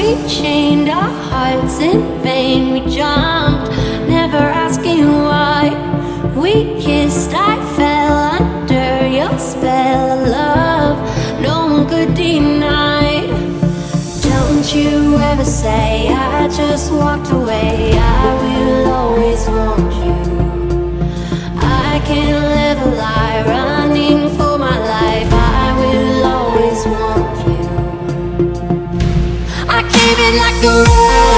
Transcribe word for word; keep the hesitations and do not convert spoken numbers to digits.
We chained our hearts in vain. We jumped, never asking why. We kissed, I fell under your spell of love no one could deny. Don't you ever say I just walked away. I will always want you. I can't live a lie running for my life. I will always want you. I came in like a